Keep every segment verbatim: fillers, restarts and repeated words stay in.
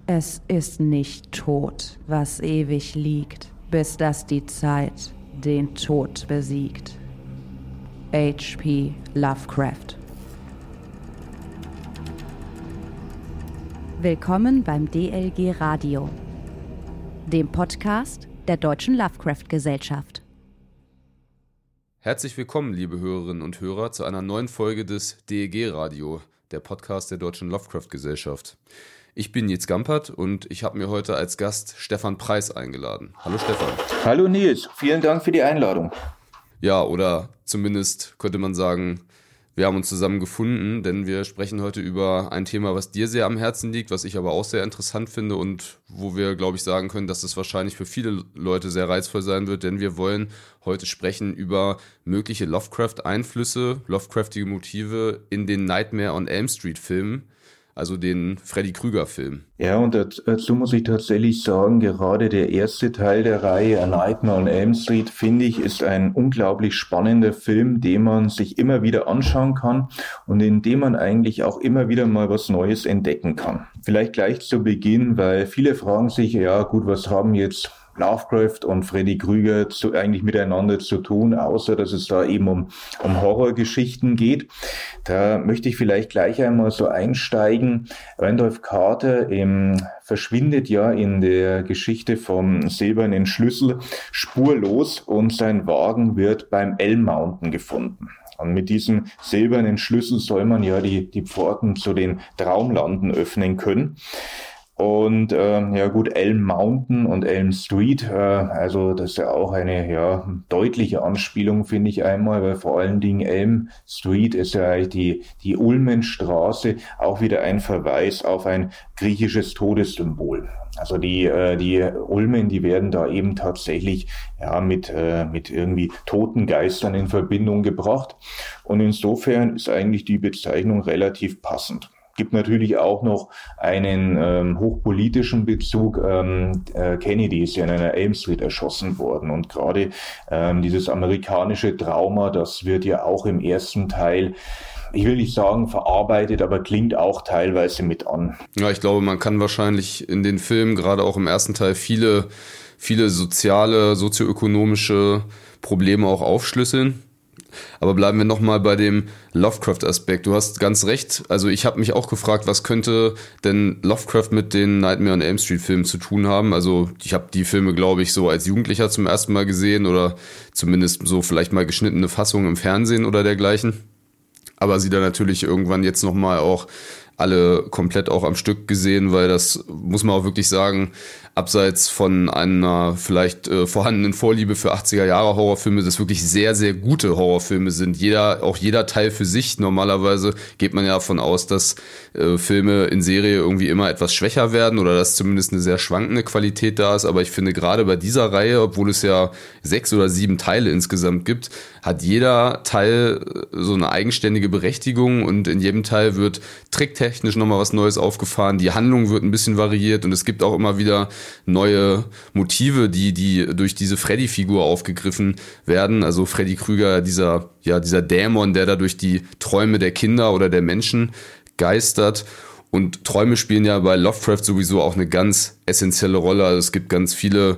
Es ist nicht tot, was ewig liegt, bis dass die Zeit den Tod besiegt. H P Lovecraft. Willkommen beim D L G Radio, dem Podcast der Deutschen Lovecraft-Gesellschaft. Herzlich willkommen, liebe Hörerinnen und Hörer, zu einer neuen Folge des D L G Radio, der Podcast der Deutschen Lovecraft-Gesellschaft. Ich bin Nils Gampert und ich habe mir heute als Gast Stefan Preis eingeladen. Hallo Stefan. Hallo Nils, vielen Dank für die Einladung. Ja, oder zumindest könnte man sagen, wir haben uns zusammen gefunden, denn wir sprechen heute über ein Thema, was dir sehr am Herzen liegt, was ich aber auch sehr interessant finde und wo wir, glaube ich, sagen können, dass es wahrscheinlich für viele Leute sehr reizvoll sein wird, denn wir wollen heute sprechen über mögliche Lovecraft-Einflüsse, Lovecraftige Motive in den Nightmare on Elm Street-Filmen, also den Freddy-Krüger-Film. Ja, und dazu muss ich tatsächlich sagen, gerade der erste Teil der Reihe, A Nightmare on Elm Street, finde ich, ist ein unglaublich spannender Film, den man sich immer wieder anschauen kann und in dem man eigentlich auch immer wieder mal was Neues entdecken kann. Vielleicht gleich zu Beginn, weil viele fragen sich, ja gut, was haben jetzt Lovecraft und Freddy Krüger zu, eigentlich miteinander zu tun, außer dass es da eben um, um Horrorgeschichten geht. Da möchte ich vielleicht gleich einmal so einsteigen. Randolph Carter ähm, verschwindet ja in der Geschichte vom silbernen Schlüssel spurlos und sein Wagen wird beim Elm Mountain gefunden. Und mit diesem silbernen Schlüssel soll man ja die, die Pforten zu den Traumlanden öffnen können. Und äh, ja gut, Elm Mountain und Elm Street, äh, also das ist ja auch eine ja deutliche Anspielung, finde ich einmal, weil vor allen Dingen Elm Street ist ja eigentlich die, die Ulmenstraße, auch wieder ein Verweis auf ein griechisches Todessymbol. Also die äh, die Ulmen, die werden da eben tatsächlich ja mit äh, mit irgendwie toten Geistern in Verbindung gebracht. Und insofern ist eigentlich die Bezeichnung relativ passend. Gibt natürlich auch noch einen ähm, hochpolitischen Bezug. Ähm, äh, Kennedy ist ja in einer Elm Street erschossen worden und gerade ähm, dieses amerikanische Trauma, das wird ja auch im ersten Teil, ich will nicht sagen verarbeitet, aber klingt auch teilweise mit an. Ja, ich glaube, man kann wahrscheinlich in den Filmen, gerade auch im ersten Teil, viele, viele soziale, sozioökonomische Probleme auch aufschlüsseln. Aber bleiben wir nochmal bei dem Lovecraft-Aspekt. Du hast ganz recht. Also ich habe mich auch gefragt, was könnte denn Lovecraft mit den Nightmare on Elm Street-Filmen zu tun haben? Also ich habe die Filme, glaube ich, so als Jugendlicher zum ersten Mal gesehen oder zumindest so vielleicht mal geschnittene Fassungen im Fernsehen oder dergleichen. Aber sie dann natürlich irgendwann jetzt nochmal auch alle komplett auch am Stück gesehen, weil das, muss man auch wirklich sagen, abseits von einer vielleicht äh, vorhandenen Vorliebe für achtziger-Jahre-Horrorfilme, das wirklich sehr, sehr gute Horrorfilme sind. Jeder, auch jeder Teil für sich. Normalerweise geht man ja davon aus, dass äh, Filme in Serie irgendwie immer etwas schwächer werden oder dass zumindest eine sehr schwankende Qualität da ist. Aber ich finde gerade bei dieser Reihe, obwohl es ja sechs oder sieben Teile insgesamt gibt, hat jeder Teil so eine eigenständige Berechtigung und in jedem Teil wird tricktechnisch nochmal was Neues aufgefahren. Die Handlung wird ein bisschen variiert und es gibt auch immer wieder neue Motive, die die durch diese Freddy-Figur aufgegriffen werden. Also Freddy Krüger, dieser ja dieser Dämon, der da durch die Träume der Kinder oder der Menschen geistert. Und Träume spielen ja bei Lovecraft sowieso auch eine ganz essentielle Rolle. Also es gibt ganz viele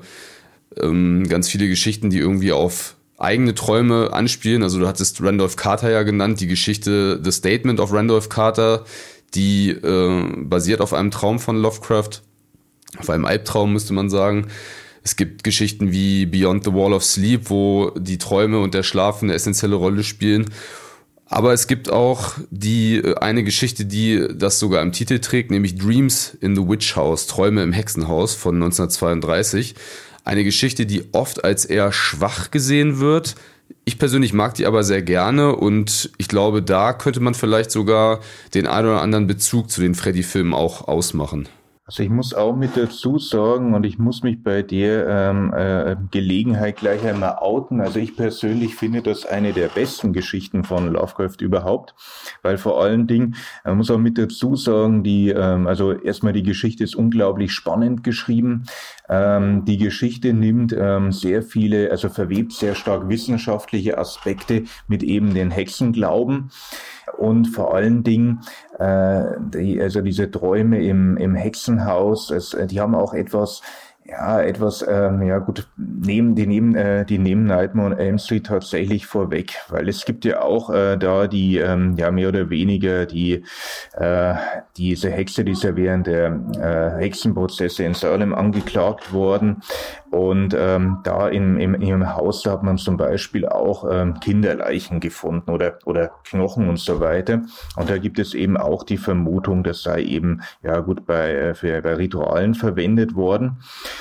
ähm, ganz viele Geschichten, die irgendwie auf eigene Träume anspielen. Also du hattest Randolph Carter ja genannt, die Geschichte The Statement of Randolph Carter, die äh, basiert auf einem Traum von Lovecraft. Auf einem Albtraum, müsste man sagen. Es gibt Geschichten wie Beyond the Wall of Sleep, wo die Träume und der Schlaf eine essentielle Rolle spielen. Aber es gibt auch die eine Geschichte, die das sogar im Titel trägt, nämlich Dreams in the Witch House, Träume im Hexenhaus von neunzehnhundertzweiunddreißig. Eine Geschichte, die oft als eher schwach gesehen wird. Ich persönlich mag die aber sehr gerne und ich glaube, da könnte man vielleicht sogar den einen oder anderen Bezug zu den Freddy-Filmen auch ausmachen. Also ich muss auch mit dazu sagen und ich muss mich bei der ähm, äh, Gelegenheit gleich einmal outen. Also ich persönlich finde das eine der besten Geschichten von Lovecraft überhaupt, weil vor allen Dingen, man muss auch mit dazu sagen, die ähm, also erstmal die Geschichte ist unglaublich spannend geschrieben. Ähm, die Geschichte nimmt ähm, sehr viele, also verwebt sehr stark wissenschaftliche Aspekte mit eben den Hexenglauben. Und vor allen Dingen, äh, die, also diese Träume im, im Hexenhaus, es, die haben auch etwas, ja, etwas, ähm, ja gut, nehmen, die nehmen, äh, die nehmen Nightmare on Elm Street tatsächlich vorweg, weil es gibt ja auch äh, da die, ähm, ja, mehr oder weniger die, äh, diese Hexe, die ist ja während der äh, Hexenprozesse in Salem angeklagt worden. Und ähm, da in, im, im Haus da hat man zum Beispiel auch ähm, Kinderleichen gefunden oder oder Knochen und so weiter. Und da gibt es eben auch die Vermutung, das sei eben ja gut bei für, bei Ritualen verwendet worden.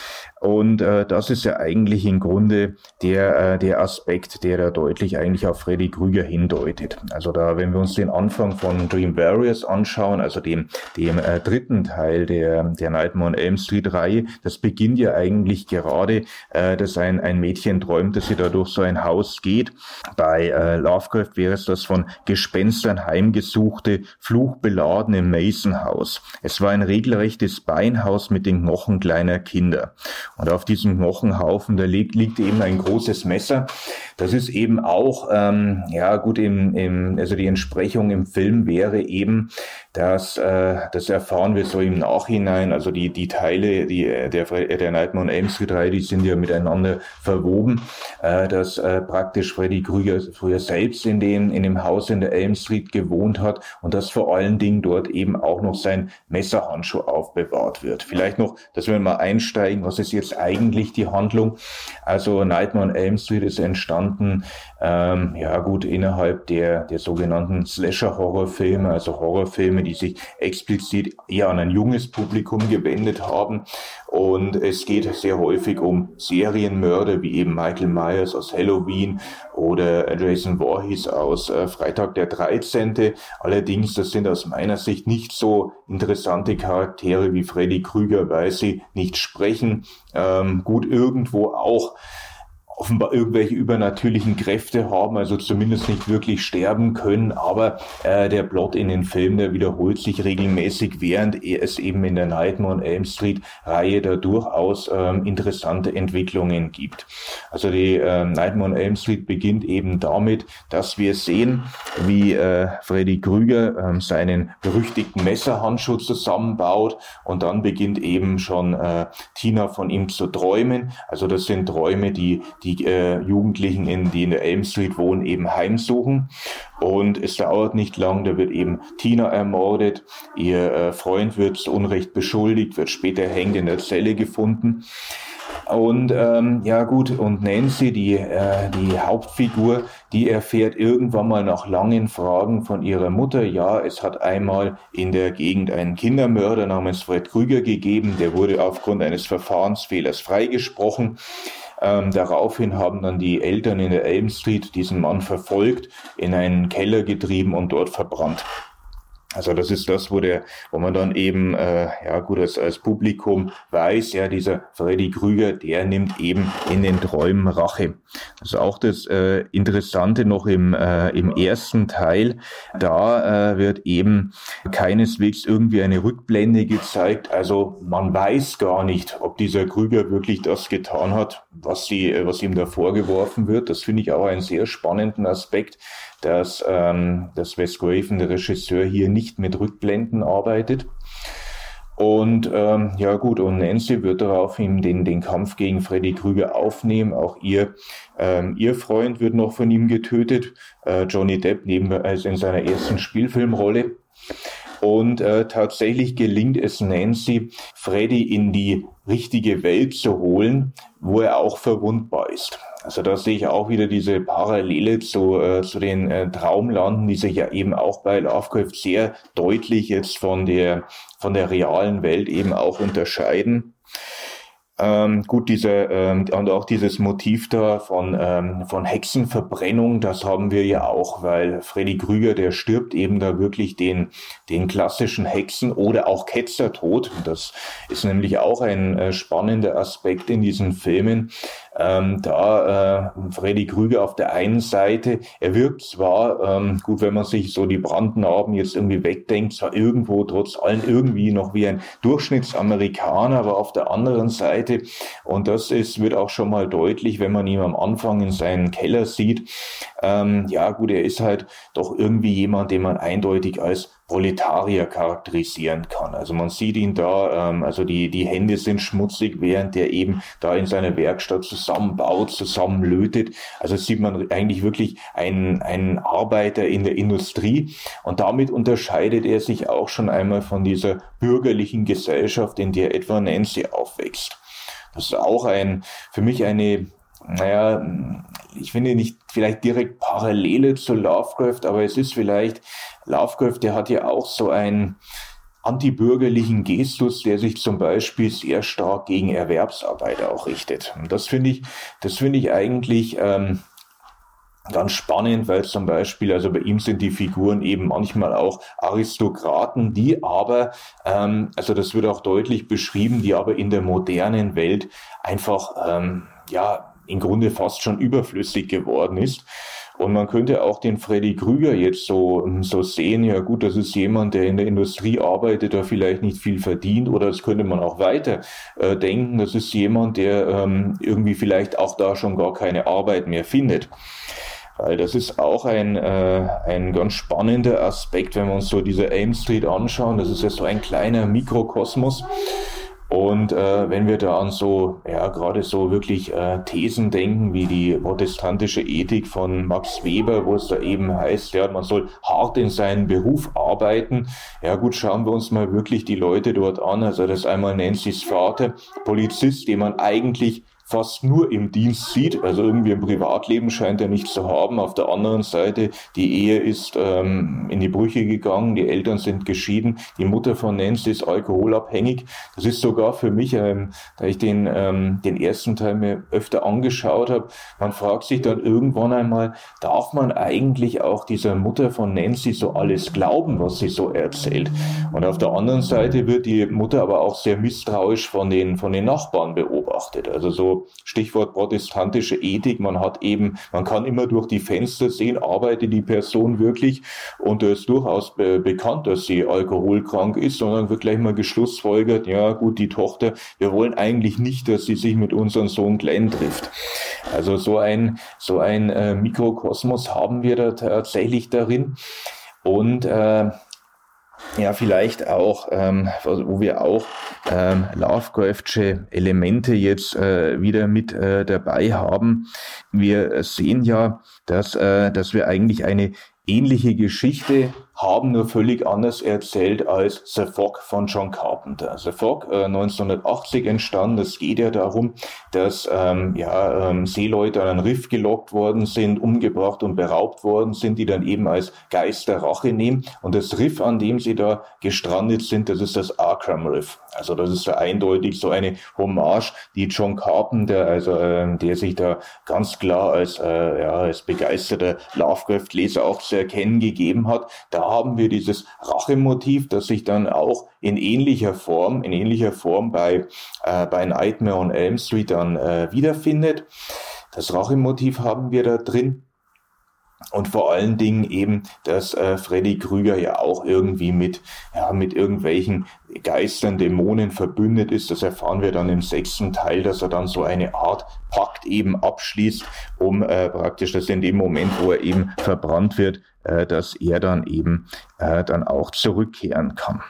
Und äh, das ist ja eigentlich im Grunde der äh, der Aspekt, der da deutlich eigentlich auf Freddy Krueger hindeutet. Also da, wenn wir uns den Anfang von Dream Warriors anschauen, also dem dem äh, dritten Teil der der Nightmare on Elm Street Reihe, das beginnt ja eigentlich gerade, äh, dass ein ein Mädchen träumt, dass sie da durch so ein Haus geht. Bei äh, Lovecraft wäre es das von Gespenstern heimgesuchte, fluchbeladene Mason-Haus. Es war ein regelrechtes Beinhaus mit den Knochen kleiner Kinder. Und auf diesem Knochenhaufen, da liegt, liegt eben ein großes Messer. Das ist eben auch, ähm, ja gut, im, im, also die Entsprechung im Film wäre eben, dass, äh, das erfahren wir so im Nachhinein, also die, die Teile, die, der, der Nightmare on Elm Street Reihe, die sind ja miteinander verwoben, äh, dass äh, praktisch Freddy Krueger früher selbst in dem, in dem Haus in der Elm Street gewohnt hat und dass vor allen Dingen dort eben auch noch sein Messerhandschuh aufbewahrt wird. Vielleicht noch, dass wir mal einsteigen, was ist jetzt eigentlich die Handlung? Also Nightmare on Elm Street ist entstanden, ähm, ja gut, innerhalb der, der sogenannten Slasher-Horrorfilme, also Horrorfilme, die sich explizit eher an ein junges Publikum gewendet haben. Und es geht sehr häufig um Serienmörder, wie eben Michael Myers aus Halloween oder Jason Voorhees aus äh, Freitag der dreizehnte Allerdings, das sind aus meiner Sicht nicht so interessante Charaktere wie Freddy Krueger, weil sie nicht sprechen, ähm, gut irgendwo auch offenbar irgendwelche übernatürlichen Kräfte haben, also zumindest nicht wirklich sterben können, aber äh, der Plot in den Filmen, der wiederholt sich regelmäßig, während es eben in der Nightmare on Elm Street Reihe da durchaus ähm, interessante Entwicklungen gibt. Also die äh, Nightmare on Elm Street beginnt eben damit, dass wir sehen, wie äh, Freddy Krueger äh, seinen berüchtigten Messerhandschuh zusammenbaut und dann beginnt eben schon äh, Tina von ihm zu träumen. Also das sind Träume, die die äh, Jugendlichen, in, die in der Elm Street wohnen, eben heimsuchen. Und es dauert nicht lang, da wird eben Tina ermordet, ihr äh, Freund wird zu Unrecht beschuldigt, wird später hängend in der Zelle gefunden. Und ähm, ja gut, und Nancy, die, äh, die Hauptfigur, die erfährt irgendwann mal nach langen Fragen von ihrer Mutter, ja, es hat einmal in der Gegend einen Kindermörder namens Fred Krueger gegeben, der wurde aufgrund eines Verfahrensfehlers freigesprochen. Ähm, daraufhin haben dann die Eltern in der Elm Street diesen Mann verfolgt, in einen Keller getrieben und dort verbrannt. Also das ist das, wo der, wo man dann eben, äh, ja gut, als, als Publikum weiß, ja, dieser Freddy Krueger, der nimmt eben in den Träumen Rache. Also auch das äh, Interessante noch im, äh, im ersten Teil, da äh, wird eben keineswegs irgendwie eine Rückblende gezeigt. Also man weiß gar nicht, ob dieser Krueger wirklich das getan hat, was sie, was ihm da vorgeworfen wird. Das finde ich auch einen sehr spannenden Aspekt, dass, ähm, dass Wes Craven, der Regisseur, hier nicht mit Rückblenden arbeitet. Und ähm, ja gut, und Nancy wird daraufhin den, den Kampf gegen Freddy Krueger aufnehmen. Auch ihr, ähm, ihr Freund wird noch von ihm getötet. Äh, Johnny Depp neben also in seiner ersten Spielfilmrolle. Und äh, tatsächlich gelingt es Nancy, Freddy in die richtige Welt zu holen, wo er auch verwundbar ist. Also da sehe ich auch wieder diese Parallele zu, äh, zu den äh, Traumlanden, die sich ja eben auch bei Lovecraft sehr deutlich jetzt von der, von der realen Welt eben auch unterscheiden. Ähm, gut, dieser ähm, und auch dieses Motiv da von ähm, von Hexenverbrennung, das haben wir ja auch, weil Freddy Krueger, der stirbt eben da wirklich den den klassischen Hexen- oder auch Ketzertod. Das ist nämlich auch ein äh, spannender Aspekt in diesen Filmen. Ähm, da äh, Freddy Krüger auf der einen Seite, er wirkt zwar, ähm, gut, wenn man sich so die Brandnarben jetzt irgendwie wegdenkt, zwar irgendwo trotz allem irgendwie noch wie ein Durchschnittsamerikaner, aber auf der anderen Seite, und das ist, wird auch schon mal deutlich, wenn man ihn am Anfang in seinen Keller sieht, ähm, ja gut, er ist halt doch irgendwie jemand, den man eindeutig als Proletarier charakterisieren kann. Also man sieht ihn da, ähm, also die, die Hände sind schmutzig, während er eben da in seiner Werkstatt zusammenbaut, zusammenlötet. Also sieht man eigentlich wirklich einen, einen Arbeiter in der Industrie, und damit unterscheidet er sich auch schon einmal von dieser bürgerlichen Gesellschaft, in der etwa Nancy aufwächst. Das ist auch ein, für mich eine, naja, ich finde nicht vielleicht direkt Parallele zu Lovecraft, aber es ist vielleicht, Lovecraft, der hat ja auch so einen antibürgerlichen Gestus, der sich zum Beispiel sehr stark gegen Erwerbsarbeiter auch richtet. Und das finde ich, das finde ich eigentlich ähm, ganz spannend, weil zum Beispiel, also bei ihm sind die Figuren eben manchmal auch Aristokraten, die aber, ähm, also das wird auch deutlich beschrieben, die aber in der modernen Welt einfach, ähm, ja, im Grunde fast schon überflüssig geworden ist. Und man könnte auch den Freddy Krüger jetzt so, so sehen, ja gut, das ist jemand, der in der Industrie arbeitet, der vielleicht nicht viel verdient, oder das könnte man auch weiter äh, denken, das ist jemand, der ähm, irgendwie vielleicht auch da schon gar keine Arbeit mehr findet. Weil das ist auch ein, äh, ein ganz spannender Aspekt, wenn wir uns so diese Elm Street anschauen, das ist ja so ein kleiner Mikrokosmos. Und äh, wenn wir da an so, ja, gerade so wirklich äh, Thesen denken, wie die protestantische Ethik von Max Weber, wo es da eben heißt, ja, man soll hart in seinen Beruf arbeiten. Ja gut, schauen wir uns mal wirklich die Leute dort an. Also das ist einmal Nancy's Vater, Polizist, den man eigentlich fast nur im Dienst sieht, also irgendwie im Privatleben scheint er nicht zu haben. Auf der anderen Seite, die Ehe ist ähm, in die Brüche gegangen, die Eltern sind geschieden, die Mutter von Nancy ist alkoholabhängig. Das ist sogar für mich, ähm, da ich den, ähm, den ersten Teil mir öfter angeschaut habe, man fragt sich dann irgendwann einmal, darf man eigentlich auch dieser Mutter von Nancy so alles glauben, was sie so erzählt? Und auf der anderen Seite wird die Mutter aber auch sehr misstrauisch von den, von den Nachbarn beobachtet. Also so Stichwort protestantische Ethik, man hat eben, man kann immer durch die Fenster sehen, arbeitet die Person wirklich, und es ist durchaus be- bekannt, dass sie alkoholkrank ist, sondern wird gleich mal geschlussfolgert, ja gut, die Tochter, wir wollen eigentlich nicht, dass sie sich mit unserem Sohn Glenn trifft. Also so ein, so ein äh, Mikrokosmos haben wir da tatsächlich darin, und äh, ja, vielleicht auch, ähm, wo wir auch ähm, Lovecraftsche Elemente jetzt äh, wieder mit äh, dabei haben. Wir sehen ja, dass, äh, dass wir eigentlich eine ähnliche Geschichte haben, nur völlig anders erzählt als The Fog von John Carpenter. The Fog, äh, neunzehnhundertachtzig entstanden. Es geht ja darum, dass ähm, ja, ähm, Seeleute an ein Riff gelockt worden sind, umgebracht und beraubt worden sind, die dann eben als Geister Rache nehmen. Und das Riff, an dem sie da gestrandet sind, das ist das Arkham Riff. Also das ist so eindeutig so eine Hommage, die John Carpenter, also äh, der sich da ganz klar als, äh, ja, als begeisterter Lovecraft-Leser auch zu erkennen gegeben hat. Da haben wir dieses Rachemotiv, das sich dann auch in ähnlicher Form, in ähnlicher Form bei, äh, bei Nightmare on Elm Street dann äh, wiederfindet. Das Rachemotiv haben wir da drin. Und vor allen Dingen eben, dass äh, Freddy Krüger ja auch irgendwie mit, ja, mit irgendwelchen Geistern, Dämonen verbündet ist. Das erfahren wir dann im sechsten Teil, dass er dann so eine Art Pakt eben abschließt, um äh, praktisch, dass in dem Moment, wo er eben verbrannt wird, äh, dass er dann eben äh, dann auch zurückkehren kann.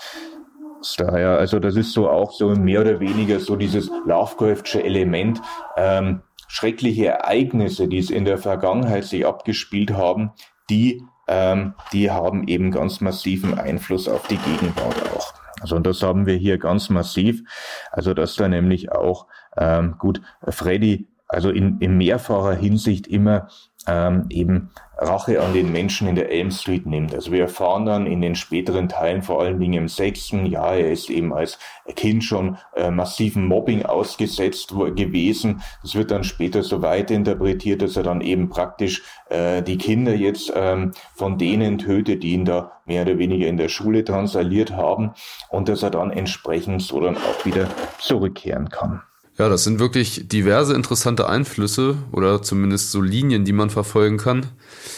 Daher, also das ist so auch so mehr oder weniger so dieses Lovecraftsche Element, ähm, schreckliche Ereignisse, die es in der Vergangenheit sich abgespielt haben, die, ähm, die haben eben ganz massiven Einfluss auf die Gegenwart auch. Also und das haben wir hier ganz massiv. Also dass da nämlich auch, ähm, gut, Freddy, also in, in mehrfacher Hinsicht immer ähm, eben Rache an den Menschen in der Elm Street nimmt. Also wir erfahren dann in den späteren Teilen, vor allen Dingen im sechsten, ja, er ist eben als Kind schon äh, massiven Mobbing ausgesetzt gewesen. Das wird dann später so weiter-interpretiert, dass er dann eben praktisch äh, die Kinder jetzt ähm, von denen tötet, die ihn da mehr oder weniger in der Schule drangsaliert haben, und dass er dann entsprechend so dann auch wieder zurückkehren kann. Ja, das sind wirklich diverse interessante Einflüsse oder zumindest so Linien, die man verfolgen kann.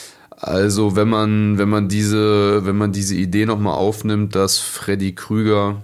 Also wenn man, wenn man diese, wenn man diese Idee nochmal aufnimmt, dass Freddy Krüger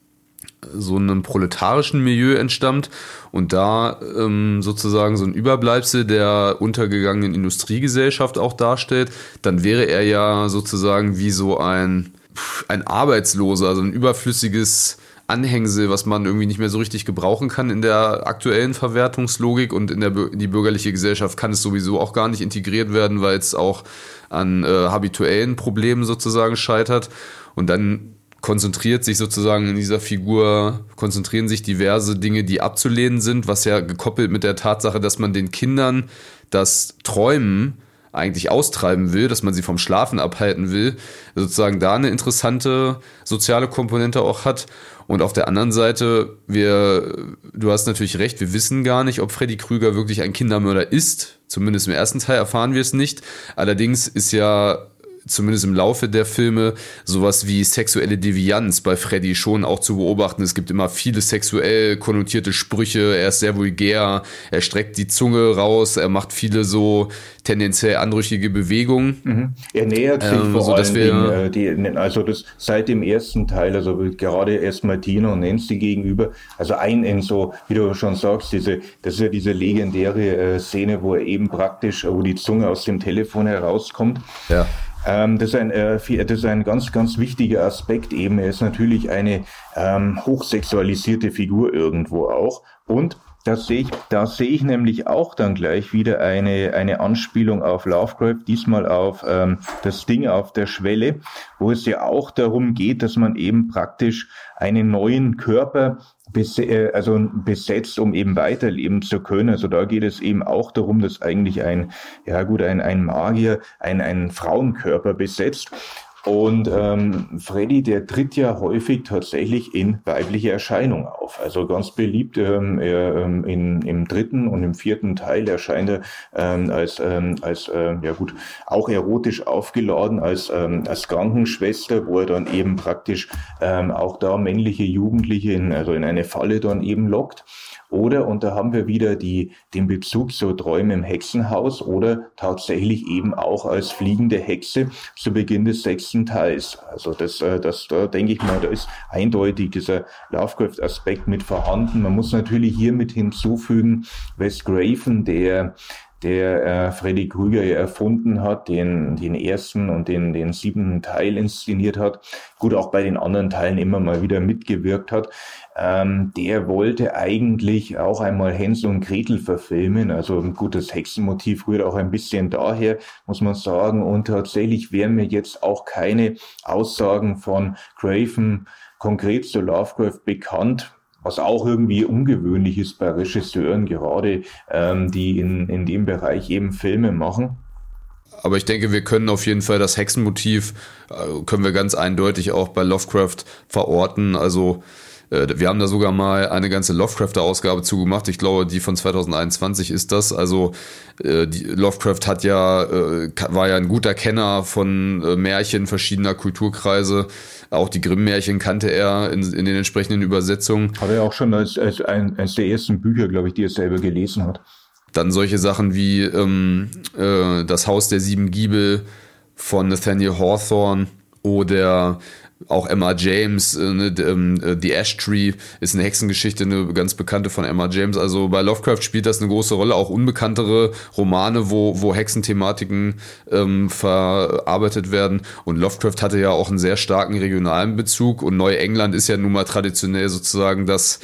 so einem proletarischen Milieu entstammt und da ähm, sozusagen so ein Überbleibsel der untergegangenen Industriegesellschaft auch darstellt, dann wäre er ja sozusagen wie so ein, ein Arbeitsloser, also ein überflüssiges Anhängsel, was man irgendwie nicht mehr so richtig gebrauchen kann in der aktuellen Verwertungslogik, und in, der, in die bürgerliche Gesellschaft kann es sowieso auch gar nicht integriert werden, weil es auch an äh, habituellen Problemen sozusagen scheitert. Und dann konzentriert sich sozusagen in dieser Figur, konzentrieren sich diverse Dinge, die abzulehnen sind, was ja gekoppelt mit der Tatsache, dass man den Kindern das Träumen eigentlich austreiben will, dass man sie vom Schlafen abhalten will, sozusagen da eine interessante soziale Komponente auch hat. Und auf der anderen Seite, wir, du hast natürlich recht, wir wissen gar nicht, ob Freddy Krüger wirklich ein Kindermörder ist. Zumindest im ersten Teil erfahren wir es nicht. Allerdings ist ja zumindest im Laufe der Filme sowas wie sexuelle Devianz bei Freddy schon auch zu beobachten. Es gibt immer viele sexuell konnotierte Sprüche, er ist sehr vulgär, er streckt die Zunge raus, er macht viele so tendenziell anrüchige Bewegungen. Mhm. Er nähert sich ähm, vor so, allen Dingen, äh, die, also das seit dem ersten Teil, also gerade erstmal Tina und Nancy gegenüber, also ein in so, wie du schon sagst, diese, das ist ja diese legendäre äh, Szene, wo er eben praktisch, wo die Zunge aus dem Telefon herauskommt. Ja. Ähm, das ist ein, äh, das ist ein ganz, ganz wichtiger Aspekt eben. Er ist natürlich eine ähm, hochsexualisierte Figur irgendwo auch. Und das sehe ich, da sehe ich nämlich auch dann gleich wieder eine, eine Anspielung auf Lovecraft, diesmal auf ähm, das Ding auf der Schwelle, wo es ja auch darum geht, dass man eben praktisch einen neuen Körper bes- also besetzt, um eben weiterleben zu können. Also da geht es eben auch darum, dass eigentlich ein, ja gut, ein, ein Magier ein, einen Frauenkörper besetzt. Und ähm, Freddy, der tritt ja häufig tatsächlich in weibliche Erscheinung auf. Also ganz beliebt ähm, er, ähm, in, im dritten und im vierten Teil erscheint er ähm, als, ähm, als äh, ja gut, auch erotisch aufgeladen als, ähm, als Krankenschwester, wo er dann eben praktisch ähm, auch da männliche Jugendliche in, also in eine Falle dann eben lockt. Oder, und da haben wir wieder die, den Bezug zu Träume im Hexenhaus oder tatsächlich eben auch als fliegende Hexe zu Beginn des sechsten Teils. Also das, das, da denke ich mal, da ist eindeutig dieser Lovecraft-Aspekt mit vorhanden. Man muss natürlich hier mit hinzufügen, Wes Craven, der der äh, Freddy Krüger ja erfunden hat, den den ersten und den den siebten Teil inszeniert hat, gut auch bei den anderen Teilen immer mal wieder mitgewirkt hat, ähm, der wollte eigentlich auch einmal Hänsel und Gretel verfilmen, also ein gutes Hexenmotiv rührt auch ein bisschen daher, muss man sagen, und tatsächlich wären mir jetzt auch keine Aussagen von Craven konkret zu Lovecraft bekannt, was auch irgendwie ungewöhnlich ist bei Regisseuren, gerade ähm, die in, in dem Bereich eben Filme machen. Aber ich denke, wir können auf jeden Fall das Hexenmotiv, äh, können wir ganz eindeutig auch bei Lovecraft verorten. Also äh, wir haben da sogar mal eine ganze Lovecraft-Ausgabe zugemacht. Ich glaube, die von zwanzig einundzwanzig ist das. Also äh, die, Lovecraft hat ja, äh, war ja ein guter Kenner von äh, Märchen verschiedener Kulturkreise. Auch die Grimm-Märchen kannte er in, in den entsprechenden Übersetzungen. Hat er auch schon als, als ein, eines der ersten Bücher, glaube ich, die er selber gelesen hat. Dann solche Sachen wie ähm, äh, Das Haus der sieben Giebel von Nathaniel Hawthorne oder auch Emma James, äh, ne, äh, The Ash Tree ist eine Hexengeschichte, eine ganz bekannte von Emma James. Also bei Lovecraft spielt das eine große Rolle, auch unbekanntere Romane, wo, wo Hexenthematiken ähm, verarbeitet werden. Und Lovecraft hatte ja auch einen sehr starken regionalen Bezug und Neuengland ist ja nun mal traditionell sozusagen das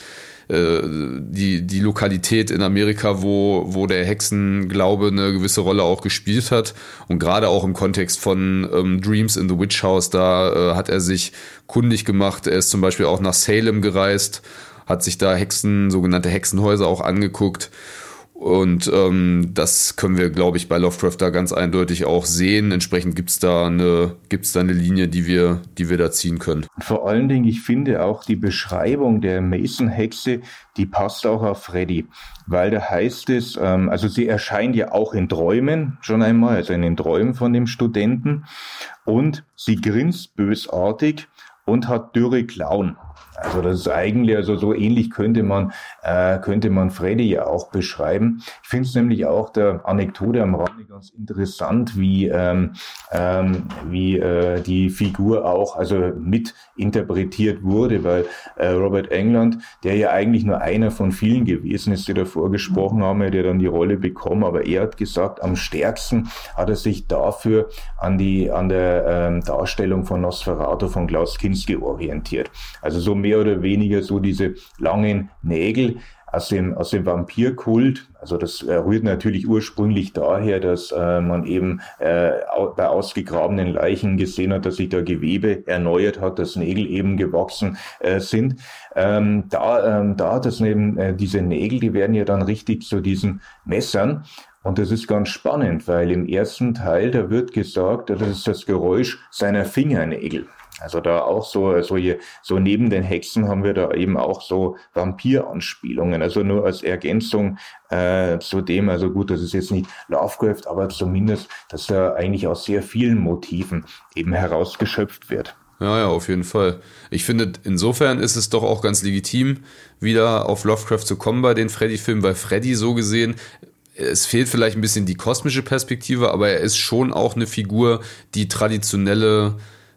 die die Lokalität in Amerika, wo wo der Hexenglaube eine gewisse Rolle auch gespielt hat, und gerade auch im Kontext von ähm, Dreams in the Witch House, da äh, hat er sich kundig gemacht. Er ist zum Beispiel auch nach Salem gereist, hat sich da Hexen, sogenannte Hexenhäuser auch angeguckt. Und ähm, das können wir, glaube ich, bei Lovecraft da ganz eindeutig auch sehen. Entsprechend gibt's da eine gibt's da eine Linie, die wir die wir da ziehen können. Vor allen Dingen, ich finde auch die Beschreibung der Mason-Hexe, die passt auch auf Freddy, weil da heißt es, ähm, also sie erscheint ja auch in Träumen schon einmal, also in den Träumen von dem Studenten, und sie grinst bösartig und hat dürre Klauen. Also das ist eigentlich, also so ähnlich könnte man, äh, könnte man Freddy ja auch beschreiben. Ich finde es nämlich auch der Anekdote am Rande ganz interessant, wie, ähm, ähm, wie äh, die Figur auch also mit interpretiert wurde, weil äh, Robert Englund, der ja eigentlich nur einer von vielen gewesen ist, die davor gesprochen haben, der dann die Rolle bekommen, aber er hat gesagt, am stärksten hat er sich dafür an die an der ähm, Darstellung von Nosferatu von Klaus Kinski orientiert. Also so mehr oder weniger so diese langen Nägel aus dem aus dem Vampirkult. Also das äh, rührt natürlich ursprünglich daher, dass äh, man eben äh, bei ausgegrabenen Leichen gesehen hat, dass sich da Gewebe erneuert hat, dass Nägel eben gewachsen äh, sind. Ähm, da ähm, da das eben äh, diese Nägel, die werden ja dann richtig zu diesen Messern. Und das ist ganz spannend, weil im ersten Teil, da wird gesagt, das ist das Geräusch seiner Fingernägel. Also da auch so, so hier, so neben den Hexen haben wir da eben auch so Vampiranspielungen. Also nur als Ergänzung äh, zu dem, also gut, das ist jetzt nicht Lovecraft, aber zumindest, dass da eigentlich aus sehr vielen Motiven eben herausgeschöpft wird. Ja, ja, auf jeden Fall. Ich finde, insofern ist es doch auch ganz legitim, wieder auf Lovecraft zu kommen bei den Freddy-Filmen, weil Freddy so gesehen, es fehlt vielleicht ein bisschen die kosmische Perspektive, aber er ist schon auch eine Figur, die traditionelle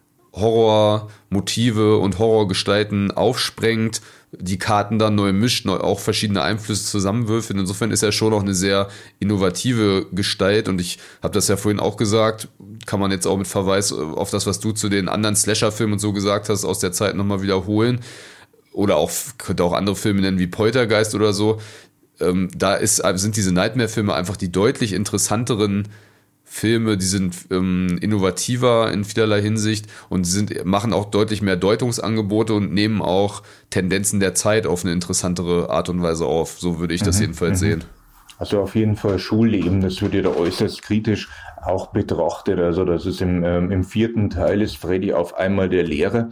Horrormotive und Horrorgestalten aufsprengt, die Karten dann neu mischt, neu auch verschiedene Einflüsse zusammenwürfelt. Insofern ist er schon auch eine sehr innovative Gestalt und ich habe das ja vorhin auch gesagt, kann man jetzt auch mit Verweis auf das, was du zu den anderen Slasher-Filmen und so gesagt hast, aus der Zeit nochmal wiederholen. Oder auch, könnte auch andere Filme nennen wie Poltergeist oder so. Ähm, da ist, sind diese Nightmare-Filme einfach die deutlich interessanteren Filme, die sind ähm, innovativer in vielerlei Hinsicht und sind, machen auch deutlich mehr Deutungsangebote und nehmen auch Tendenzen der Zeit auf eine interessantere Art und Weise auf. So würde ich das mhm, jedenfalls mhm. sehen. Also auf jeden Fall Schulleben, das wird ja da äußerst kritisch auch betrachtet. Also das ist im, ähm, im vierten Teil ist Freddy auf einmal der Lehrer.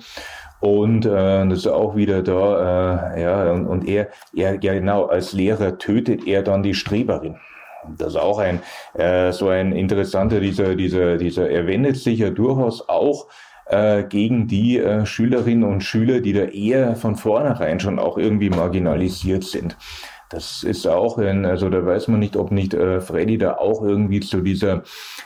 Und äh, das ist auch wieder da, äh, ja, und, und er, er, ja genau, als Lehrer tötet er dann die Streberin. Das ist auch ein äh, so ein interessanter, dieser, dieser, dieser, er wendet sich ja durchaus auch äh, gegen die äh, Schülerinnen und Schüler, die da eher von vornherein schon auch irgendwie marginalisiert sind. Das ist auch ein, also da weiß man nicht, ob nicht äh, Freddy da auch irgendwie zu dieser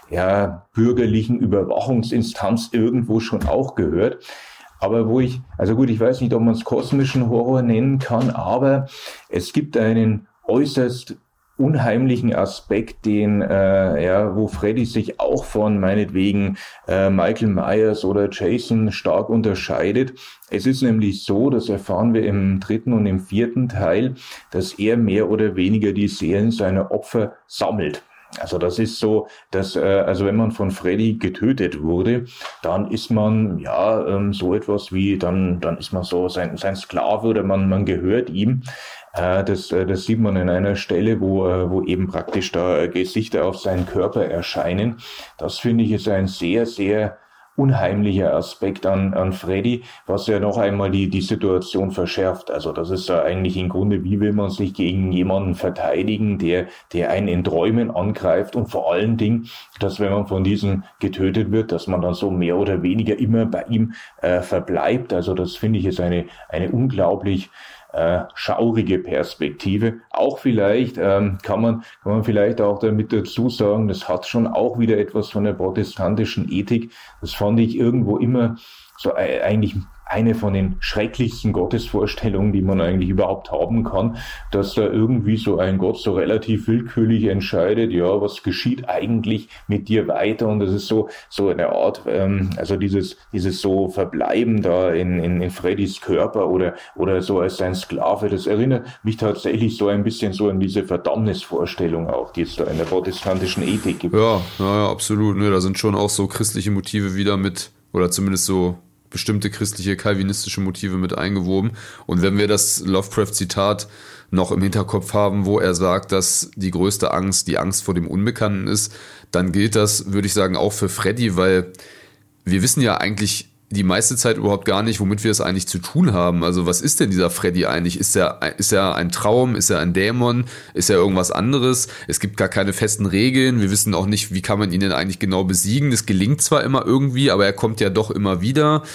ja bürgerlichen Überwachungsinstanz irgendwo schon auch gehört. Aber wo ich, also gut, ich weiß nicht, ob man es kosmischen Horror nennen kann, aber es gibt einen äußerst unheimlichen Aspekt, den äh, ja, wo Freddy sich auch von meinetwegen äh, Michael Myers oder Jason stark unterscheidet. Es ist nämlich so, das erfahren wir im dritten und im vierten Teil, dass er mehr oder weniger die Seelen seiner Opfer sammelt. Also das ist so, dass äh, also wenn man von Freddy getötet wurde, dann ist man ja ähm, so etwas wie dann dann ist man so sein sein Sklave oder man man gehört ihm. Äh, das äh, das sieht man an einer Stelle, wo äh, wo eben praktisch da äh, Gesichter auf seinen Körper erscheinen. Das finde ich ist ein sehr sehr unheimlicher Aspekt an, an Freddy, was ja noch einmal die, die Situation verschärft. Also das ist ja eigentlich im Grunde, wie will man sich gegen jemanden verteidigen, der, der einen in Träumen angreift und vor allen Dingen, dass wenn man von diesem getötet wird, dass man dann so mehr oder weniger immer bei ihm äh, verbleibt. Also das finde ich ist eine, eine unglaublich Äh, schaurige Perspektive. Auch vielleicht ähm, kann man kann man vielleicht auch damit dazu sagen, das hat schon auch wieder etwas von der protestantischen Ethik. Das fand ich irgendwo immer so äh, eigentlich eine von den schrecklichsten Gottesvorstellungen, die man eigentlich überhaupt haben kann, dass da irgendwie so ein Gott so relativ willkürlich entscheidet, ja, was geschieht eigentlich mit dir weiter, und das ist so so eine Art, ähm, also dieses dieses so Verbleiben da in in, in Freddys Körper oder oder so als sein Sklave, das erinnert mich tatsächlich so ein bisschen so an diese Verdammnisvorstellung auch, die es da in der protestantischen Ethik gibt. Ja, ja, ja, absolut, ne, da sind schon auch so christliche Motive wieder mit, oder zumindest so bestimmte christliche, kalvinistische Motive mit eingewoben. Und wenn wir das Lovecraft-Zitat noch im Hinterkopf haben, wo er sagt, dass die größte Angst die Angst vor dem Unbekannten ist, dann gilt das, würde ich sagen, auch für Freddy, weil wir wissen ja eigentlich die meiste Zeit überhaupt gar nicht, womit wir es eigentlich zu tun haben. Also was ist denn dieser Freddy eigentlich? Ist er, ist er ein Traum? Ist er ein Dämon? Ist er irgendwas anderes? Es gibt gar keine festen Regeln. Wir wissen auch nicht, wie kann man ihn denn eigentlich genau besiegen. Das gelingt zwar immer irgendwie, aber er kommt ja doch immer wieder.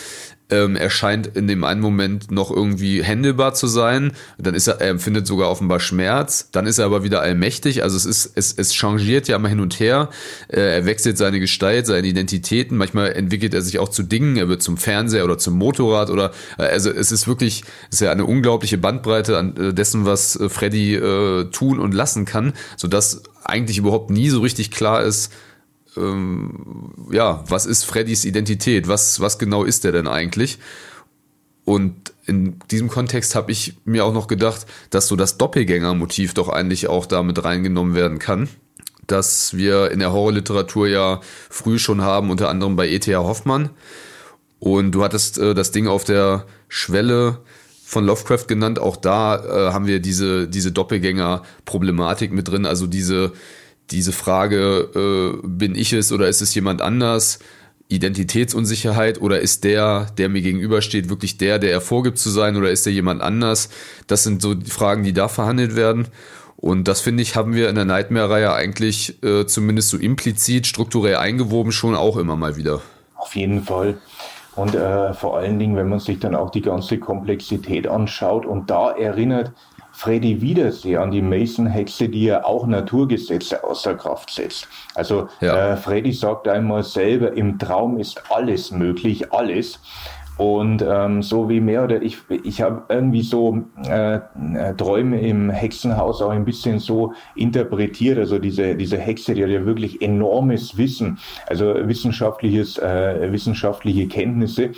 Ähm, er scheint in dem einen Moment noch irgendwie händelbar zu sein. Dann ist er, er empfindet sogar offenbar Schmerz. Dann ist er aber wieder allmächtig. Also es ist, es, es changiert ja immer hin und her. Äh, er wechselt seine Gestalt, seine Identitäten. Manchmal entwickelt er sich auch zu Dingen. Er wird zum Fernseher oder zum Motorrad oder, äh, also es ist wirklich, es ist ja eine unglaubliche Bandbreite an äh, dessen, was äh, Freddy äh, tun und lassen kann, sodass eigentlich überhaupt nie so richtig klar ist, ähm, ja, was ist Freddys Identität? Was, was genau ist der denn eigentlich? Und in diesem Kontext habe ich mir auch noch gedacht, dass so das Doppelgänger-Motiv doch eigentlich auch damit reingenommen werden kann, das wir in der Horrorliteratur ja früh schon haben, unter anderem bei E T H Hoffmann. Und du hattest äh, das Ding auf der Schwelle von Lovecraft genannt. Auch da äh, haben wir diese, diese Doppelgänger-Problematik mit drin, also diese Diese Frage, äh, bin ich es oder ist es jemand anders? Identitätsunsicherheit, oder ist der, der mir gegenübersteht, wirklich der, der er vorgibt zu sein, oder ist er jemand anders? Das sind so die Fragen, die da verhandelt werden. Und das, finde ich, haben wir in der Nightmare-Reihe eigentlich äh, zumindest so implizit, strukturell eingewoben schon auch immer mal wieder. Auf jeden Fall. Und äh, vor allen Dingen, wenn man sich dann auch die ganze Komplexität anschaut, und da erinnert Freddy wieder sehr an die Mason-Hexe, die ja auch Naturgesetze außer Kraft setzt. Also ja. äh, Freddy sagt einmal selber, im Traum ist alles möglich, alles. Und ähm, so wie mehr oder ich, ich habe irgendwie so äh, Träume im Hexenhaus auch ein bisschen so interpretiert. Also diese diese Hexe, die hat ja wirklich enormes Wissen, also wissenschaftliches äh, wissenschaftliche Kenntnisse,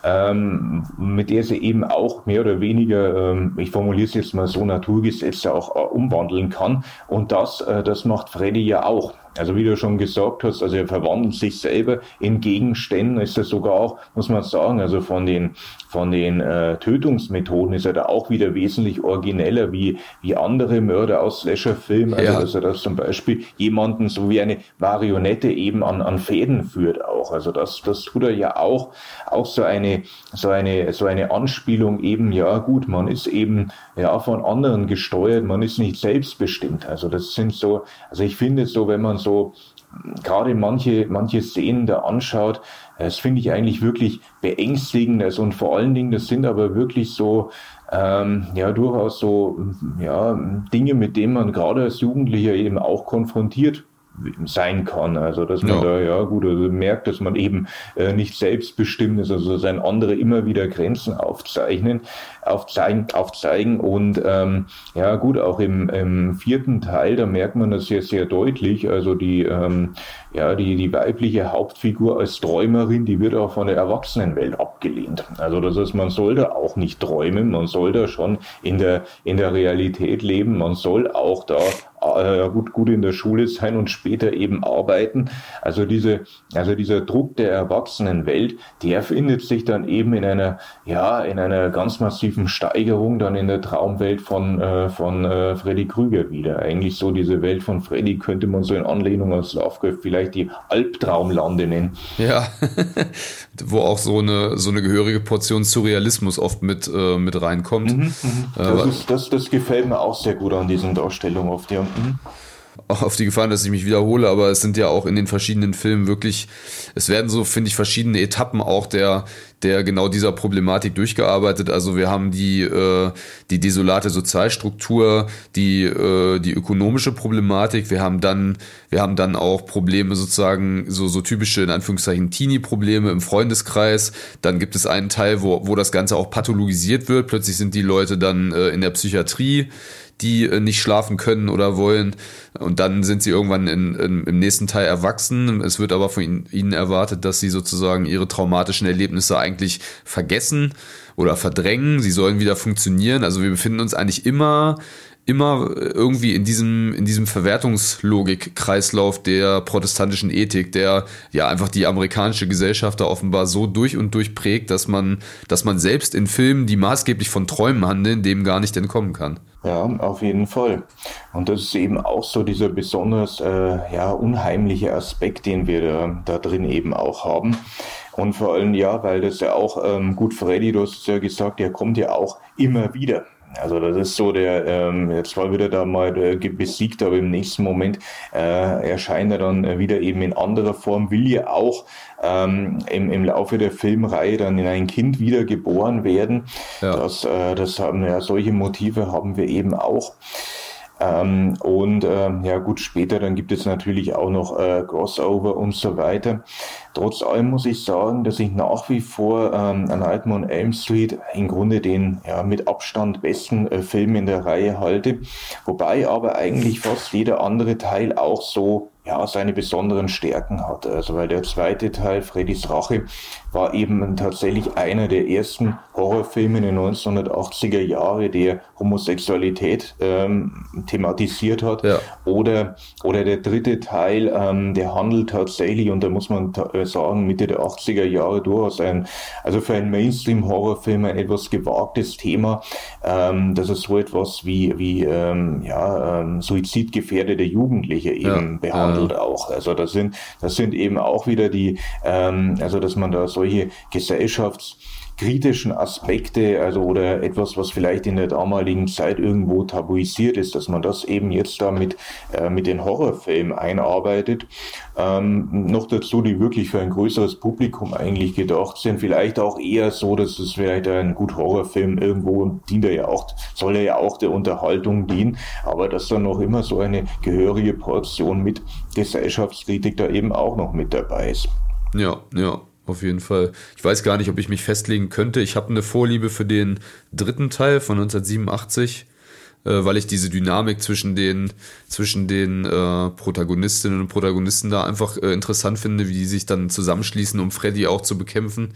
ähm, mit der sie eben auch mehr oder weniger, ähm, ich formuliere es jetzt mal so, Naturgesetze auch äh, umwandeln kann. Und das äh, das macht Freddy ja auch. Also wie du schon gesagt hast, also er verwandelt sich selber in Gegenständen, ist er sogar auch, muss man sagen, also von den von den äh, Tötungsmethoden ist er da auch wieder wesentlich origineller wie wie andere Mörder aus Slasher-Filmen. Also ja. dass er das zum Beispiel jemanden so wie eine Marionette eben an an Fäden führt auch. Also das das tut er ja auch auch so eine so eine so eine Anspielung eben, ja gut, man ist eben ja von anderen gesteuert, man ist nicht selbstbestimmt. Also das sind so, also ich finde so, wenn man so so gerade manche manche Szenen da anschaut, das finde ich eigentlich wirklich beängstigend. Also und vor allen Dingen, das sind aber wirklich so ähm, ja durchaus so ja Dinge, mit denen man gerade als Jugendlicher eben auch konfrontiert sein kann. Also dass man ja. da ja gut also merkt, dass man eben äh, nicht selbstbestimmt ist, also dass andere immer wieder Grenzen aufzeichnen, aufzeigen, aufzeigen und ähm, ja gut, auch im, im vierten Teil, da merkt man das sehr, sehr deutlich. Also die ähm, ja die die weibliche Hauptfigur als Träumerin, die wird auch von der Erwachsenenwelt abgelehnt. Also das heißt, man soll da auch nicht träumen, man soll da schon in der in der Realität leben, man soll auch da äh, gut gut in der Schule sein und später eben arbeiten. Also diese also dieser Druck der Erwachsenenwelt, der findet sich dann eben in einer ja in einer ganz massiven Steigerung dann in der Traumwelt von äh, von äh, Freddy Krüger wieder. Eigentlich so diese Welt von Freddy könnte man so in Anlehnung an Lovecraft vielleicht die Albtraumlande nennen. Ja, wo auch so eine so eine gehörige Portion Surrealismus oft mit äh, mit reinkommt. Mhm, das, ist, das das gefällt mir auch sehr gut an diesen Darstellungen oft. Ja. Mhm. Auch auf die Gefahr, dass ich mich wiederhole, aber es sind ja auch in den verschiedenen Filmen wirklich, es werden so, finde ich, verschiedene Etappen auch der der genau dieser Problematik durchgearbeitet. Also wir haben die äh, die desolate Sozialstruktur, die äh, die ökonomische Problematik, wir haben dann wir haben dann auch Probleme sozusagen, so so typische in Anführungszeichen Teenie-Probleme im Freundeskreis. Dann gibt es einen Teil, wo wo das Ganze auch pathologisiert wird. Plötzlich sind die Leute dann äh, in der Psychiatrie, die äh, nicht schlafen können oder wollen, und dann sind sie irgendwann in, in, im nächsten Teil erwachsen. Es wird aber von ihnen, ihnen erwartet, dass sie sozusagen ihre traumatischen Erlebnisse eigentlich vergessen oder verdrängen. Sie sollen wieder funktionieren. Also wir befinden uns eigentlich immer immer irgendwie in diesem in diesem Verwertungslogik-Kreislauf der protestantischen Ethik, der ja einfach die amerikanische Gesellschaft da offenbar so durch und durch prägt, dass man dass man selbst in Filmen, die maßgeblich von Träumen handeln, dem gar nicht entkommen kann. Ja, auf jeden Fall. Und das ist eben auch so dieser besonders äh, ja unheimliche Aspekt, den wir da, da drin eben auch haben. Und vor allem, ja, weil das ja auch, ähm, gut, Freddy, du hast es ja gesagt, der kommt ja auch immer wieder. Also das ist so der, ähm, jetzt war wieder da mal äh, besiegt, aber im nächsten Moment äh, erscheint er dann wieder eben in anderer Form, will ja auch ähm, im, im Laufe der Filmreihe dann in ein Kind wieder geboren werden. Ja. Das, äh, das haben ja, solche Motive haben wir eben auch. Ähm, und ähm, ja gut, später dann gibt es natürlich auch noch äh, Crossover und so weiter. Trotz allem muss ich sagen, dass ich nach wie vor ähm, A Nightmare on Elm Street im Grunde den ja mit Abstand besten äh, Film in der Reihe halte, wobei aber eigentlich fast jeder andere Teil auch so ja seine besonderen Stärken hat. Also weil der zweite Teil, Freddys Rache, war eben tatsächlich einer der ersten Horrorfilme in den neunzehnhundertachtziger Jahre, der Homosexualität ähm, thematisiert hat. Ja. Oder oder der dritte Teil, ähm, der handelt tatsächlich, und da muss man ta- sagen, Mitte der achtziger Jahre durchaus ein, also für einen Mainstream-Horrorfilm ein etwas gewagtes Thema. Ähm, das ist so etwas wie wie ähm, ja ähm, suizidgefährdete Jugendliche eben ja. behandelt. Ja. Auch. Also das sind, das sind eben auch wieder die, ähm, also dass man da solche gesellschaftskritischen Aspekte, also oder etwas, was vielleicht in der damaligen Zeit irgendwo tabuisiert ist, dass man das eben jetzt da mit, äh, mit den Horrorfilmen einarbeitet. Ähm, noch dazu, die wirklich für ein größeres Publikum eigentlich gedacht sind, vielleicht auch eher so, dass es vielleicht ein gut Horrorfilm irgendwo dient er ja auch, soll er ja auch der Unterhaltung dienen, aber dass dann noch immer so eine gehörige Portion mit Gesellschaftskritik da eben auch noch mit dabei ist. Ja, ja, auf jeden Fall. Ich weiß gar nicht, ob ich mich festlegen könnte. Ich habe eine Vorliebe für den dritten Teil von neunzehnhundertsiebenundachtzig, äh, weil ich diese Dynamik zwischen den zwischen den äh, Protagonistinnen und Protagonisten da einfach äh, interessant finde, wie die sich dann zusammenschließen, um Freddy auch zu bekämpfen.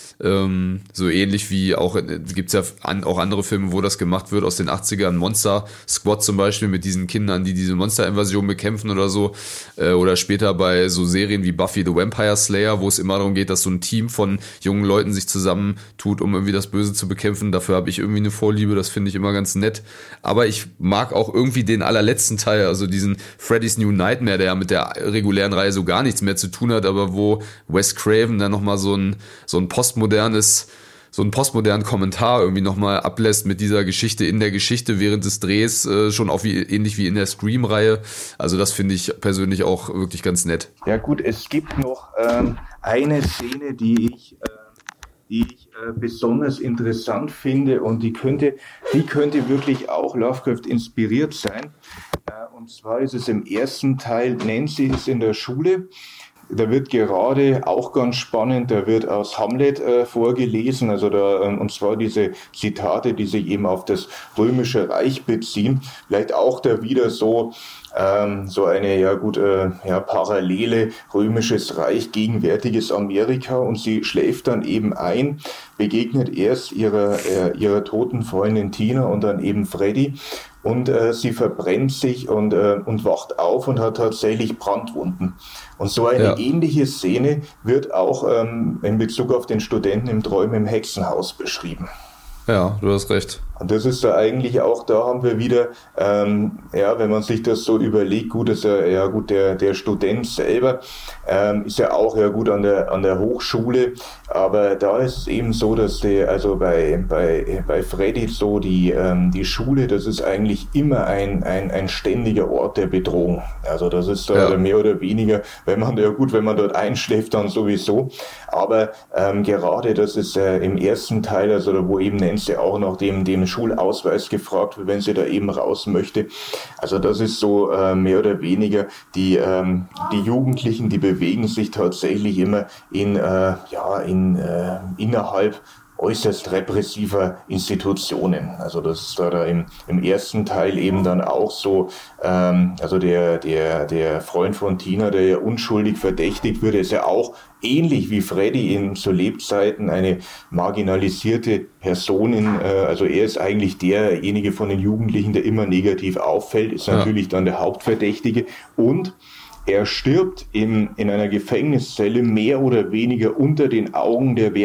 Ähm, so ähnlich wie auch, äh, gibt's ja an, auch andere Filme, wo das gemacht wird aus den achtzigern, Monster Squad zum Beispiel mit diesen Kindern, die diese Monster-Invasion bekämpfen oder so, äh, oder später bei so Serien wie Buffy the Vampire Slayer, wo es immer darum geht, dass so ein Team von jungen Leuten sich zusammentut, um irgendwie das Böse zu bekämpfen. Dafür habe ich irgendwie eine Vorliebe, das finde ich immer ganz nett, aber ich mag auch irgendwie den allerletzten Teil, also diesen Freddy's New Nightmare, der ja mit der regulären Reihe so gar nichts mehr zu tun hat, aber wo Wes Craven dann nochmal so ein so ein Postmodell modernes, so einen postmodernen Kommentar irgendwie nochmal ablässt mit dieser Geschichte in der Geschichte während des Drehs, äh, schon auch wie, ähnlich wie in der Scream-Reihe. Also das finde ich persönlich auch wirklich ganz nett. Ja gut, es gibt noch ähm, eine Szene, die ich, äh, die ich äh, besonders interessant finde, und die könnte, die könnte wirklich auch Lovecraft inspiriert sein. Äh, und zwar ist es im ersten Teil, Nancy ist in der Schule. Da wird gerade, auch ganz spannend, da wird aus Hamlet äh, vorgelesen, also da, ähm, und zwar diese Zitate, die sich eben auf das Römische Reich beziehen, vielleicht auch da wieder so, ähm, so eine, ja gut, äh, ja, parallele Römisches Reich, gegenwärtiges Amerika, und sie schläft dann eben ein, begegnet erst ihrer, äh, ihrer toten Freundin Tina und dann eben Freddy. Und äh, sie verbrennt sich und, äh, und wacht auf und hat tatsächlich Brandwunden. Und so eine ja. ähnliche Szene wird auch ähm, in Bezug auf den Studenten im Träumen im Hexenhaus beschrieben. Ja, du hast recht. Und das ist da eigentlich auch, da haben wir wieder, ähm, ja, wenn man sich das so überlegt, gut, ist ja, ja gut, der, der Student selber ähm, ist ja auch ja gut an der, an der Hochschule, aber da ist es eben so, dass der, also bei, bei, bei Freddy so die, ähm, die Schule, das ist eigentlich immer ein, ein, ein ständiger Ort der Bedrohung. Also das ist da ja. mehr oder weniger, wenn man, ja gut, wenn man dort einschläft, dann sowieso, aber ähm, gerade das ist äh, im ersten Teil, also da, wo eben Nancy auch nach dem, dem Schulausweis gefragt wird, wenn sie da eben raus möchte. Also das ist so äh, mehr oder weniger die ähm, die Jugendlichen, die bewegen sich tatsächlich immer in äh, ja in äh, innerhalb äußerst repressiver Institutionen. Also das ist da, da im, im ersten Teil eben dann auch so, ähm, also der, der, der Freund von Tina, der ja unschuldig verdächtigt wird, ist ja auch ähnlich wie Freddy in zu Lebzeiten eine marginalisierte Person. In, äh, also er ist eigentlich derjenige von den Jugendlichen, der immer negativ auffällt, ist ja. natürlich dann der Hauptverdächtige, und er stirbt in, in einer Gefängniszelle mehr oder weniger unter den Augen der Wärter.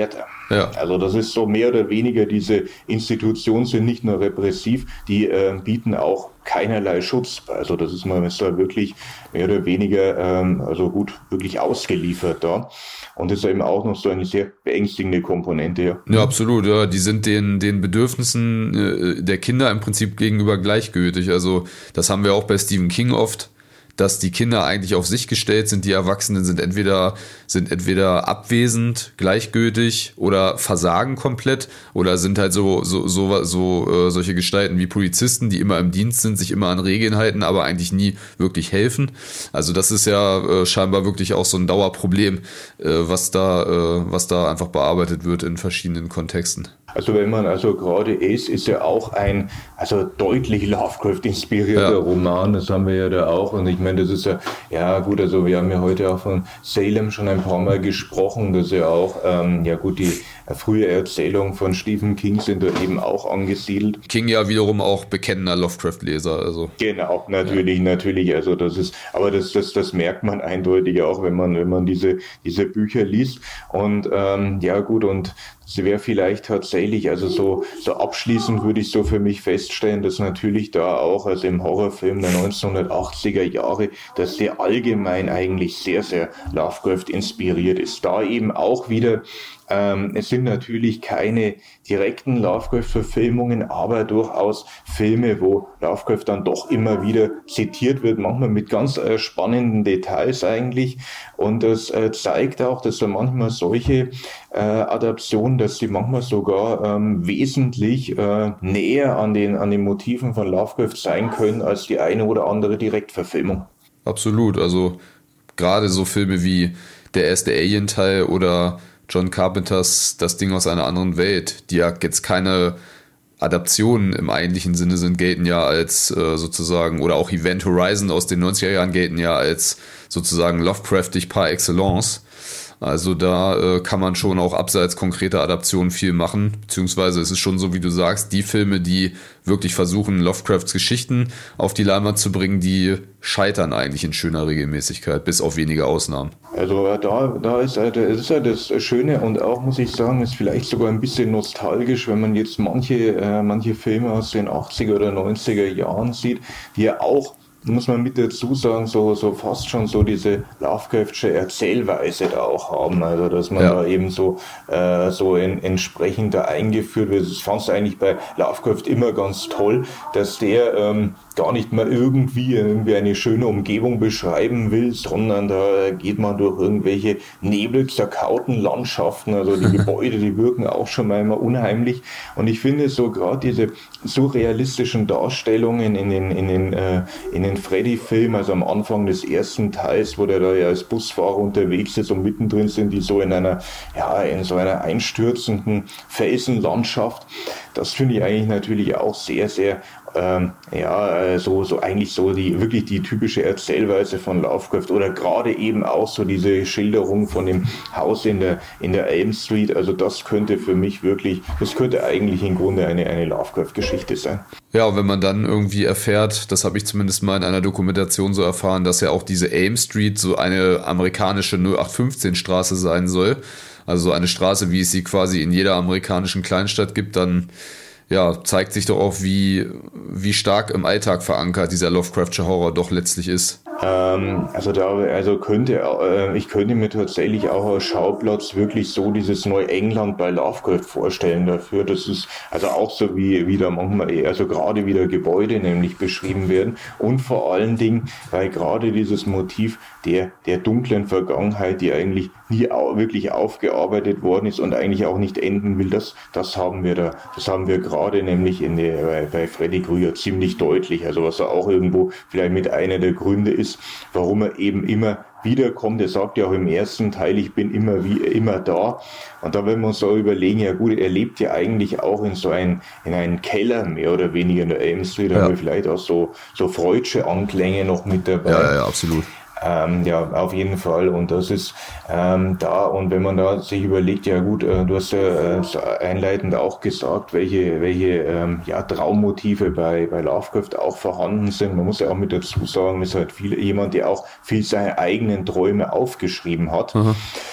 Ja. Also das ist so mehr oder weniger, diese Institutionen sind nicht nur repressiv, die äh, bieten auch keinerlei Schutz. Also das ist man ist da wirklich mehr oder weniger, ähm, also gut, wirklich ausgeliefert da. Und das ist eben auch noch so eine sehr beängstigende Komponente. Ja, ja absolut. Ja. Die sind den, den Bedürfnissen äh, der Kinder im Prinzip gegenüber gleichgültig. Also das haben wir auch bei Stephen King oft, dass die Kinder eigentlich auf sich gestellt sind, die Erwachsenen sind entweder, sind entweder abwesend, gleichgültig oder versagen komplett oder sind halt so, so, so, so äh, solche Gestalten wie Polizisten, die immer im Dienst sind, sich immer an Regeln halten, aber eigentlich nie wirklich helfen. Also das ist ja äh, scheinbar wirklich auch so ein Dauerproblem, äh, was da, äh, was da einfach bearbeitet wird in verschiedenen Kontexten. Also wenn man, also gerade Ace ist ja auch ein, also deutlich Lovecraft-inspirierter ja. Roman, das haben wir ja da auch und ich meine, das ist ja, ja gut, also wir haben ja heute auch von Salem schon ein paar Mal gesprochen, das ist ja auch, ähm, ja gut, die frühe Erzählungen von Stephen King sind da eben auch angesiedelt. King ja wiederum auch bekennender Lovecraft-Leser, also. Genau, natürlich, ja. natürlich, also das ist, aber das, das, das merkt man eindeutig auch, wenn man, wenn man diese, diese Bücher liest und, ähm, ja gut, und sie wäre vielleicht tatsächlich, also so, so abschließend würde ich so für mich feststellen, dass natürlich da auch, also im Horrorfilm der neunzehnhundertachtziger Jahre, dass der allgemein eigentlich sehr, sehr Lovecraft inspiriert ist. Da eben auch wieder, ähm, es sind natürlich keine direkten Lovecraft-Verfilmungen, aber durchaus Filme, wo Lovecraft dann doch immer wieder zitiert wird, manchmal mit ganz äh, spannenden Details eigentlich. Und das äh, zeigt auch, dass da manchmal solche äh, Adaptionen, dass sie manchmal sogar ähm, wesentlich äh, näher an den, an den Motiven von Lovecraft sein können, als die eine oder andere Direktverfilmung. Absolut, also gerade so Filme wie der erste Alien-Teil oder John Carpenters Das Ding aus einer anderen Welt, die ja jetzt keine Adaptionen im eigentlichen Sinne sind, gelten ja als äh, sozusagen, oder auch Event Horizon aus den neunziger Jahren gelten ja als sozusagen Lovecraftig par excellence. Also da äh, kann man schon auch abseits konkreter Adaptionen viel machen, beziehungsweise es ist schon so, wie du sagst, die Filme, die wirklich versuchen, Lovecrafts Geschichten auf die Leinwand zu bringen, die scheitern eigentlich in schöner Regelmäßigkeit, bis auf wenige Ausnahmen. Also da, da ist, das ist ja das Schöne und auch, muss ich sagen, ist vielleicht sogar ein bisschen nostalgisch, wenn man jetzt manche, äh, manche Filme aus den achtziger oder neunziger Jahren sieht, die ja auch, muss man mit dazu sagen, so, so fast schon so diese Lovecraftsche Erzählweise da auch haben, also dass man ja. da eben so, äh, so in, entsprechend da eingeführt wird. Das fand ich eigentlich bei Lovecraft immer ganz toll, dass der ähm, gar nicht mal irgendwie, irgendwie eine schöne Umgebung beschreiben will, sondern da geht man durch irgendwelche nebelzerkauten Landschaften, also die Gebäude, die wirken auch schon mal immer unheimlich und ich finde so gerade diese surrealistischen Darstellungen in den, in den, äh, in den Freddy-Film, also am Anfang des ersten Teils, wo der da ja als Busfahrer unterwegs ist und mittendrin sind die so in einer, ja, in so einer einstürzenden Felsenlandschaft. Das finde ich eigentlich natürlich auch sehr, sehr Ähm, ja, so, so eigentlich so die, wirklich die typische Erzählweise von Lovecraft oder gerade eben auch so diese Schilderung von dem Haus in der, in der Elm Street. Also das könnte für mich wirklich, das könnte eigentlich im Grunde eine, eine Lovecraft-Geschichte sein. Ja, und wenn man dann irgendwie erfährt, das habe ich zumindest mal in einer Dokumentation so erfahren, dass ja auch diese Elm Street so eine amerikanische null acht fünfzehn Straße sein soll. Also so eine Straße, wie es sie quasi in jeder amerikanischen Kleinstadt gibt, dann ja, zeigt sich doch auch, wie, wie stark im Alltag verankert dieser Lovecraftsche Horror doch letztlich ist. Ähm, also da, also könnte, äh, ich könnte mir tatsächlich auch als Schauplatz wirklich so dieses Neuengland bei Lovecraft vorstellen dafür. Das ist also auch so wie wieder manchmal, also gerade wieder Gebäude nämlich beschrieben werden und vor allen Dingen, weil gerade dieses Motiv der, der dunklen Vergangenheit, die eigentlich nie au- wirklich aufgearbeitet worden ist und eigentlich auch nicht enden will, das, das haben wir da, das haben wir gerade nämlich in der, bei, bei Freddy Krüger ziemlich deutlich, also was auch irgendwo vielleicht mit einer der Gründe ist, warum er eben immer wiederkommt. Er sagt ja auch im ersten Teil, ich bin immer wie immer da. Und da wenn wir uns so überlegen, ja gut, er lebt ja eigentlich auch in so ein, in einen Keller, mehr oder weniger in der Elm Street, da ja. haben wir vielleicht auch so, so Freudsche Anklänge noch mit dabei. Ja, ja, ja, absolut. Ähm, ja, auf jeden Fall. Und das ist ähm, da. Und wenn man da sich überlegt, ja gut, äh, du hast ja äh, einleitend auch gesagt, welche, welche ähm, ja, Traummotive bei, bei Lovecraft auch vorhanden sind. Man muss ja auch mit dazu sagen, ist halt viel, jemand, der auch viel seine eigenen Träume aufgeschrieben hat. Mhm.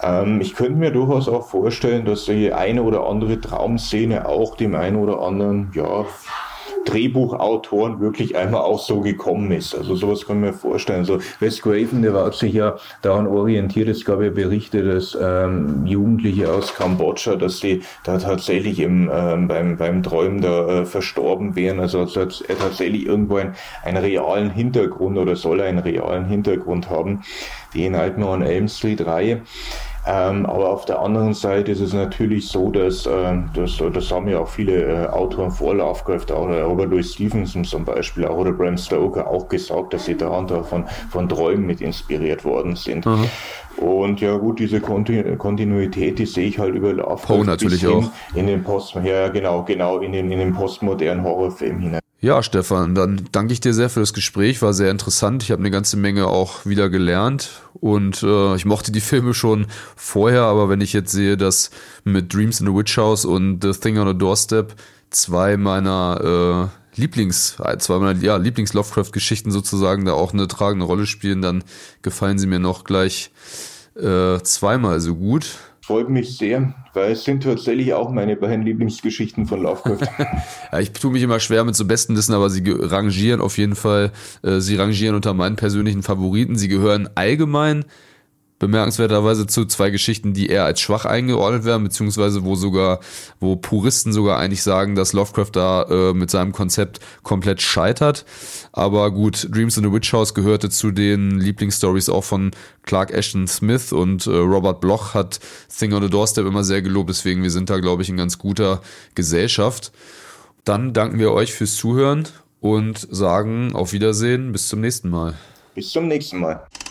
Ähm, ich könnte mir durchaus auch vorstellen, dass die eine oder andere Traumszene auch dem einen oder anderen, ja, Drehbuchautoren wirklich einmal auch so gekommen ist. Also sowas kann ich mir vorstellen. Also Wes Craven, der war sich ja daran orientiert, es gab ja Berichte, dass ähm, Jugendliche aus Kambodscha, dass die da tatsächlich im, ähm, beim, beim Träumen da äh, verstorben wären. Also hat er tatsächlich irgendwo einen, einen realen Hintergrund oder soll er einen realen Hintergrund haben. Die Nightmare on Elm Street Reihe. Ähm, aber auf der anderen Seite ist es natürlich so, dass, äh, dass das haben ja auch viele äh, Autoren vor Lovecraft, auch der Robert Louis Stevenson zum Beispiel, auch oder Bram Stoker auch gesagt, dass sie da und da von, von Träumen mit inspiriert worden sind. Mhm. Und ja gut, diese Kontinu- Kontinuität, die sehe ich halt über Lovecraft Poe natürlich auch in den Post, ja genau, genau in den in den postmodernen Horrorfilm hinein. Ja, Stefan, dann danke ich dir sehr für das Gespräch, war sehr interessant. Ich habe eine ganze Menge auch wieder gelernt und äh, ich mochte die Filme schon vorher, aber wenn ich jetzt sehe, dass mit Dreams in the Witch House und The Thing on the Doorstep zwei meiner äh, Lieblings, zwei meiner ja, Lieblings-Lovecraft-Geschichten sozusagen da auch eine tragende Rolle spielen, dann gefallen sie mir noch gleich äh, zweimal so gut. Freut mich sehr, weil es sind tatsächlich auch meine beiden Lieblingsgeschichten von Lovecraft. Ja, ich tue mich immer schwer mit so Bestenlisten, aber sie rangieren auf jeden Fall, äh, sie rangieren unter meinen persönlichen Favoriten. Sie gehören allgemein bemerkenswerterweise zu zwei Geschichten, die eher als schwach eingeordnet werden, beziehungsweise wo sogar, wo Puristen sogar eigentlich sagen, dass Lovecraft da äh, mit seinem Konzept komplett scheitert. Aber gut, Dreams in the Witch House gehörte zu den Lieblingsstories auch von Clark Ashton Smith und äh, Robert Bloch hat Thing on the Doorstep immer sehr gelobt, deswegen wir sind da, glaube ich, in ganz guter Gesellschaft. Dann danken wir euch fürs Zuhören und sagen auf Wiedersehen, bis zum nächsten Mal. Bis zum nächsten Mal.